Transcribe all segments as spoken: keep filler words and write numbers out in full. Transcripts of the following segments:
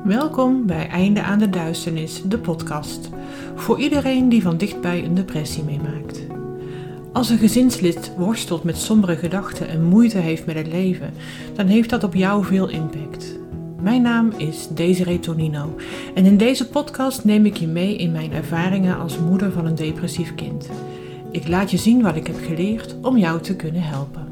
Welkom bij Einde aan de Duisternis, de podcast. Voor iedereen die van dichtbij een depressie meemaakt. Als een gezinslid worstelt met sombere gedachten en moeite heeft met het leven, dan heeft dat op jou veel impact. Mijn naam is Desiree Tonino en in deze podcast neem ik je mee in mijn ervaringen als moeder van een depressief kind. Ik laat je zien wat ik heb geleerd om jou te kunnen helpen.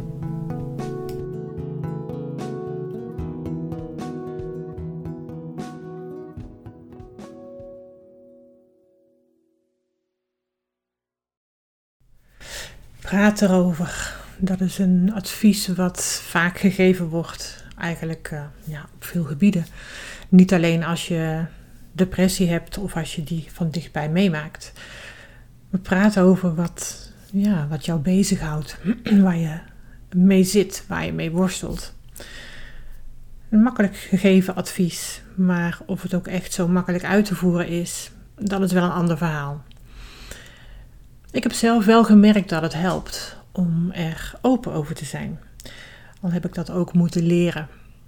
Praat erover. Dat is een advies wat vaak gegeven wordt, eigenlijk uh, ja, op veel gebieden. Niet alleen als je depressie hebt of als je die van dichtbij meemaakt. We praten over wat, ja, wat jou bezighoudt, waar je mee zit, waar je mee worstelt. Een makkelijk gegeven advies, maar of het ook echt zo makkelijk uit te voeren is, dat is wel een ander verhaal. Ik heb zelf wel gemerkt dat het helpt om er open over te zijn. Al heb ik dat ook moeten leren.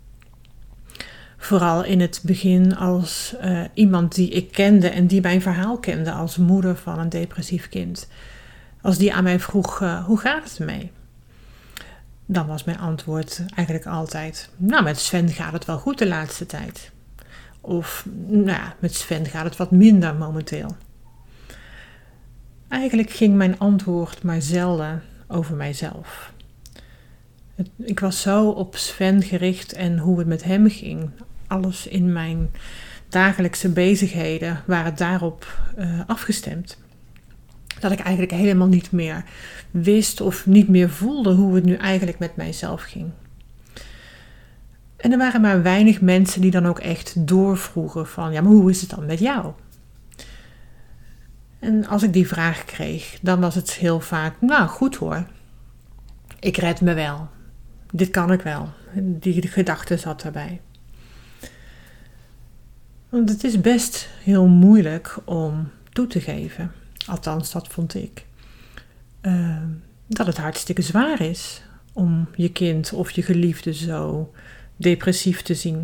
Vooral in het begin als uh, iemand die ik kende en die mijn verhaal kende als moeder van een depressief kind. Als die aan mij vroeg, uh, hoe gaat het mee? Dan was mijn antwoord eigenlijk altijd, nou met Sven gaat het wel goed de laatste tijd. Of, nou ja, met Sven gaat het wat minder momenteel. Eigenlijk ging mijn antwoord maar zelden over mijzelf. Ik was zo op Sven gericht en hoe het met hem ging. Alles in mijn dagelijkse bezigheden waren daarop uh, afgestemd. Dat ik eigenlijk helemaal niet meer wist of niet meer voelde hoe het nu eigenlijk met mijzelf ging. En er waren maar weinig mensen die dan ook echt doorvroegen van, ja, maar hoe is het dan met jou? En als ik die vraag kreeg, dan was het heel vaak, nou goed hoor, ik red me wel. Dit kan ik wel. Die gedachte zat erbij. Want het is best heel moeilijk om toe te geven, althans dat vond ik, uh, dat het hartstikke zwaar is om je kind of je geliefde zo depressief te zien.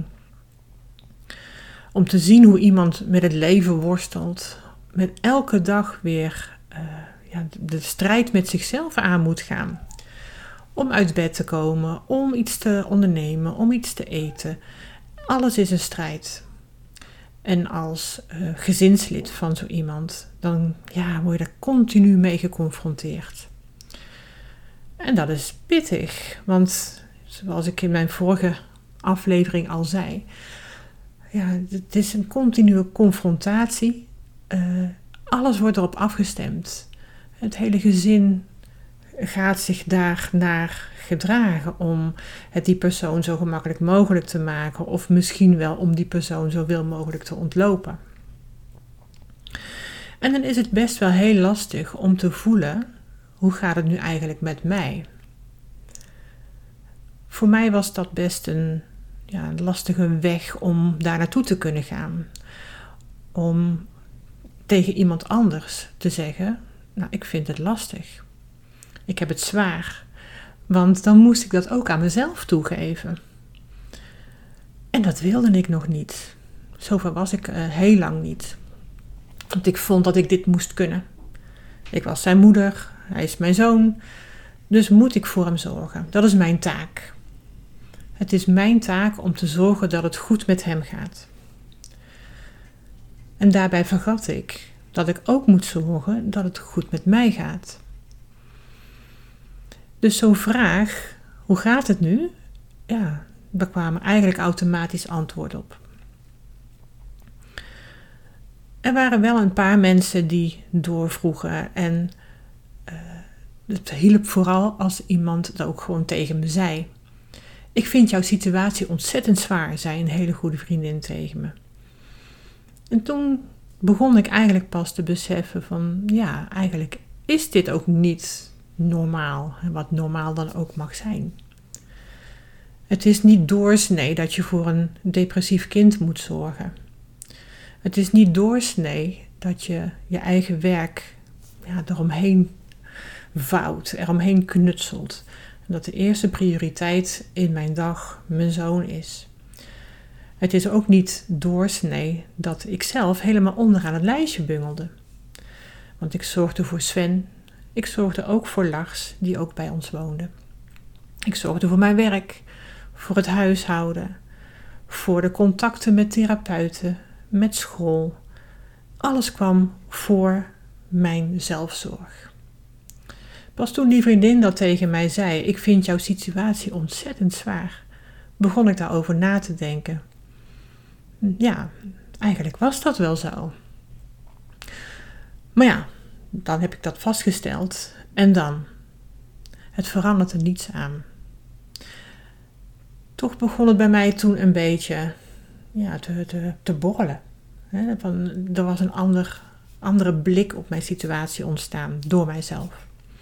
Om te zien hoe iemand met het leven worstelt, met elke dag weer uh, ja, de strijd met zichzelf aan moet gaan. Om uit bed te komen, om iets te ondernemen, om iets te eten. Alles is een strijd. En als uh, gezinslid van zo iemand, dan ja, word je daar continu mee geconfronteerd. En dat is pittig, want zoals ik in mijn vorige aflevering al zei, ja, het is een continue confrontatie. Uh, alles wordt erop afgestemd. Het hele gezin gaat zich daarnaar gedragen om het die persoon zo gemakkelijk mogelijk te maken of misschien wel om die persoon zoveel mogelijk te ontlopen. En dan is het best wel heel lastig om te voelen, hoe gaat het nu eigenlijk met mij? Voor mij was dat best een ja, lastige weg om daar naartoe te kunnen gaan. Om tegen iemand anders te zeggen, nou ik vind het lastig. Ik heb het zwaar. Want dan moest ik dat ook aan mezelf toegeven. En dat wilde ik nog niet. Zover was ik uh, heel lang niet. Want ik vond dat ik dit moest kunnen. Ik was zijn moeder, hij is mijn zoon. Dus moet ik voor hem zorgen. Dat is mijn taak. Het is mijn taak om te zorgen dat het goed met hem gaat. En daarbij vergat ik dat ik ook moet zorgen dat het goed met mij gaat. Dus zo'n vraag, hoe gaat het nu? Ja, daar kwamen eigenlijk automatisch antwoord op. Er waren wel een paar mensen die doorvroegen en uh, het hielp vooral als iemand dat ook gewoon tegen me zei. Ik vind jouw situatie ontzettend zwaar, zei een hele goede vriendin tegen me. En toen begon ik eigenlijk pas te beseffen van, ja, eigenlijk is dit ook niet normaal. En wat normaal dan ook mag zijn. Het is niet doorsnee dat je voor een depressief kind moet zorgen. Het is niet doorsnee dat je je eigen werk ja, eromheen vouwt, eromheen knutselt. En dat de eerste prioriteit in mijn dag mijn zoon is. Het is ook niet doorsnee dat ik zelf helemaal onderaan het lijstje bungelde. Want ik zorgde voor Sven. Ik zorgde ook voor Lars, die ook bij ons woonde. Ik zorgde voor mijn werk, voor het huishouden, voor de contacten met therapeuten, met school. Alles kwam voor mijn zelfzorg. Pas toen die vriendin dat tegen mij zei, ik vind jouw situatie ontzettend zwaar, begon ik daarover na te denken. Ja, eigenlijk was dat wel zo. Maar ja, dan heb ik dat vastgesteld en dan, het verandert er niets aan. Toch begon het bij mij toen een beetje ja, te, te, te borrelen. He, van, er was een ander, andere blik op mijn situatie ontstaan door mijzelf.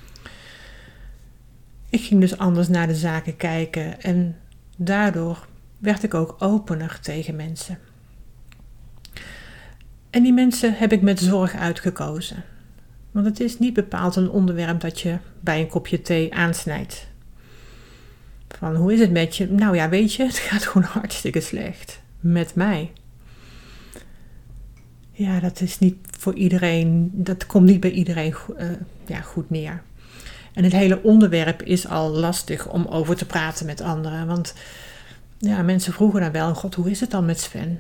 Ik ging dus anders naar de zaken kijken en daardoor werd ik ook opener tegen mensen. En die mensen heb ik met zorg uitgekozen. Want het is niet bepaald een onderwerp dat je bij een kopje thee aansnijdt. Van hoe is het met je? Nou ja, weet je, het gaat gewoon hartstikke slecht. Met mij. Ja, dat is niet voor iedereen, dat komt niet bij iedereen uh, ja, goed neer. En het hele onderwerp is al lastig om over te praten met anderen. Want ja, mensen vroegen dan wel, God, hoe is het dan met Sven?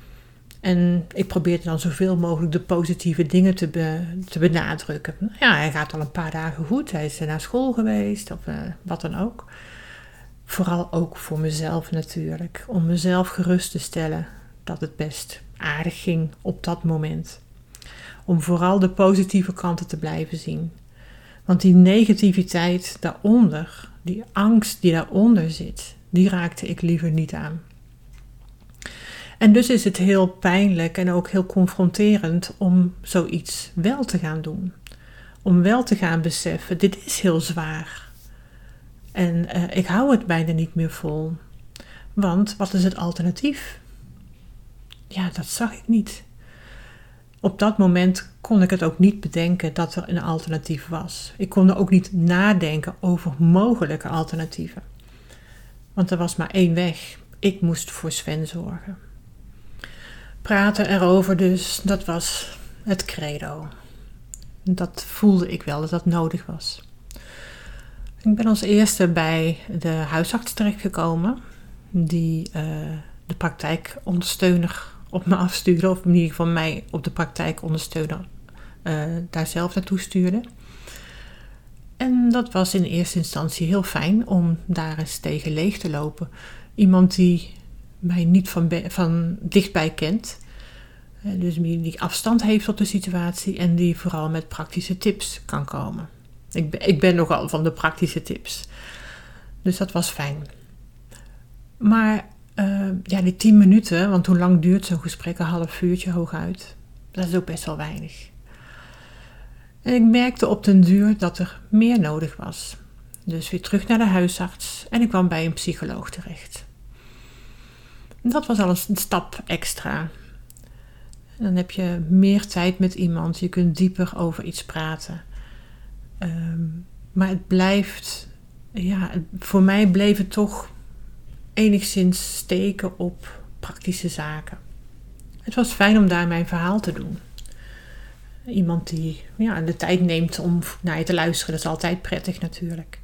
En ik probeerde dan zoveel mogelijk de positieve dingen te, be, te benadrukken. Ja, hij gaat al een paar dagen goed. Hij is naar school geweest of uh, wat dan ook. Vooral ook voor mezelf natuurlijk. Om mezelf gerust te stellen dat het best aardig ging op dat moment. Om vooral de positieve kanten te blijven zien. Want die negativiteit daaronder, die angst die daaronder zit, die raakte ik liever niet aan. En dus is het heel pijnlijk en ook heel confronterend om zoiets wel te gaan doen. Om wel te gaan beseffen, dit is heel zwaar. En uh, ik hou het bijna niet meer vol. Want wat is het alternatief? Ja, dat zag ik niet. Op dat moment kon ik het ook niet bedenken dat er een alternatief was. Ik kon er ook niet nadenken over mogelijke alternatieven. Want er was maar één weg. Ik moest voor Sven zorgen. Praten erover dus, dat was het credo. Dat voelde ik wel, dat dat nodig was. Ik ben als eerste bij de huisarts terechtgekomen, die uh, de praktijkondersteuner op me afstuurde, of in ieder geval mij op de praktijkondersteuner uh, daar zelf naartoe stuurde. En dat was in eerste instantie heel fijn om daar eens tegen leeg te lopen. Iemand die mij niet van, be- van dichtbij kent, uh, dus die afstand heeft tot de situatie en die vooral met praktische tips kan komen. Ik ben, ik ben nogal van de praktische tips. Dus dat was fijn. Maar uh, ja, die tien minuten, want hoe lang duurt zo'n gesprek? Een half uurtje hooguit. Dat is ook best wel weinig. En ik merkte op den duur dat er meer nodig was. Dus weer terug naar de huisarts en ik kwam bij een psycholoog terecht. En dat was al een stap extra. En dan heb je meer tijd met iemand, je kunt dieper over iets praten. Um, maar het blijft, ja, voor mij bleef het toch enigszins steken op praktische zaken. Het was fijn om daar mijn verhaal te doen. Iemand die ja, de tijd neemt om naar je te luisteren, dat is altijd prettig natuurlijk.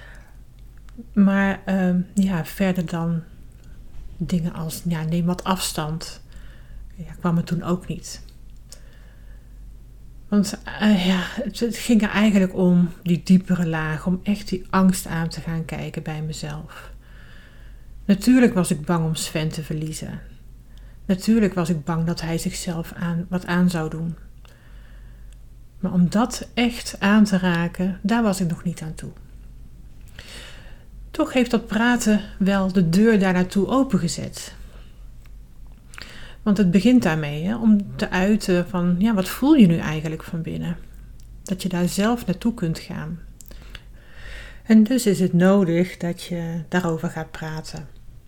Maar um, ja, verder dan dingen als ja, neem wat afstand, ja, kwam het toen ook niet. Want uh, ja, het, het ging er eigenlijk om die diepere laag, om echt die angst aan te gaan kijken bij mezelf. Natuurlijk was ik bang om Sven te verliezen. Natuurlijk was ik bang dat hij zichzelf aan, wat aan zou doen. Maar om dat echt aan te raken, daar was ik nog niet aan toe. Toch heeft dat praten wel de deur daar naartoe opengezet. Want het begint daarmee, hè, om te uiten van, ja, wat voel je nu eigenlijk van binnen? Dat je daar zelf naartoe kunt gaan. En dus is het nodig dat je daarover gaat praten.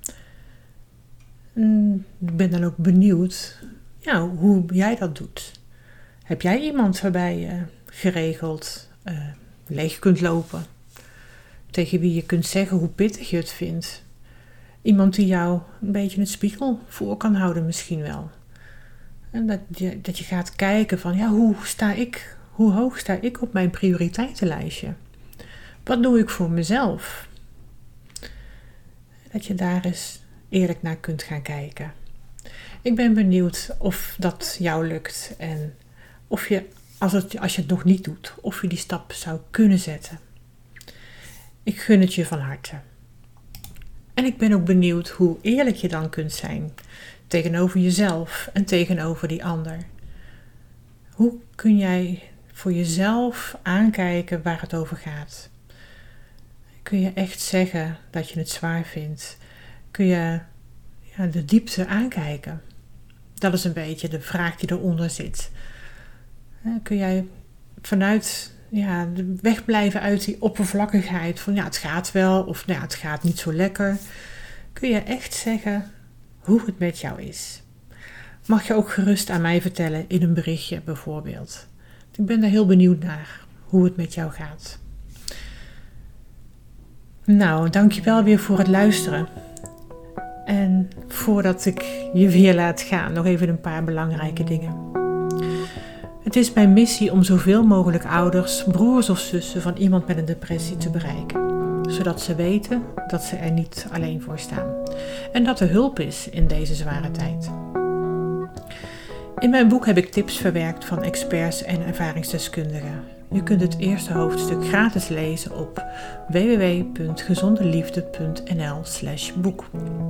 En ik ben dan ook benieuwd, ja, hoe jij dat doet. Heb jij iemand waarbij je geregeld uh, leeg kunt lopen? Tegen wie je kunt zeggen hoe pittig je het vindt? Iemand die jou een beetje een spiegel voor kan houden misschien wel. En dat je, dat je gaat kijken van, ja, hoe sta ik, hoe hoog sta ik op mijn prioriteitenlijstje? Wat doe ik voor mezelf? Dat je daar eens eerlijk naar kunt gaan kijken. Ik ben benieuwd of dat jou lukt en of je, als, het, als je het nog niet doet, of je die stap zou kunnen zetten. Ik gun het je van harte. En ik ben ook benieuwd hoe eerlijk je dan kunt zijn tegenover jezelf en tegenover die ander. Hoe kun jij voor jezelf aankijken waar het over gaat? Kun je echt zeggen dat je het zwaar vindt? Kun je ja, de diepte aankijken? Dat is een beetje de vraag die eronder zit. Kun jij vanuit ja, wegblijven uit die oppervlakkigheid van ja, het gaat wel of ja, het gaat niet zo lekker. Kun je echt zeggen hoe het met jou is. Mag je ook gerust aan mij vertellen in een berichtje bijvoorbeeld. Ik ben daar heel benieuwd naar hoe het met jou gaat. Nou, dankjewel weer voor het luisteren. En voordat ik je weer laat gaan, nog even een paar belangrijke dingen. Het is mijn missie om zoveel mogelijk ouders, broers of zussen van iemand met een depressie te bereiken. Zodat ze weten dat ze er niet alleen voor staan. En dat er hulp is in deze zware tijd. In mijn boek heb ik tips verwerkt van experts en ervaringsdeskundigen. Je kunt het eerste hoofdstuk gratis lezen op w w w punt gezondeliefde punt n l slash boek.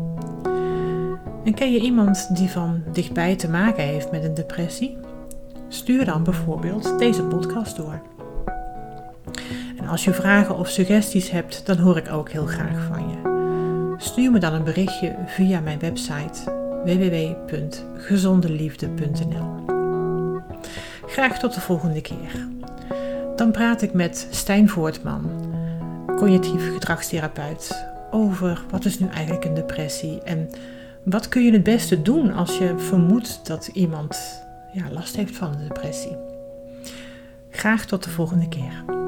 En ken je iemand die van dichtbij te maken heeft met een depressie? Stuur dan bijvoorbeeld deze podcast door. En als je vragen of suggesties hebt, dan hoor ik ook heel graag van je. Stuur me dan een berichtje via mijn website w w w punt gezondeliefde punt n l. Graag tot de volgende keer. Dan praat ik met Stijn Voortman, cognitief gedragstherapeut, over wat is nu eigenlijk een depressie en wat kun je het beste doen als je vermoedt dat iemand ja, last heeft van een depressie. Graag tot de volgende keer.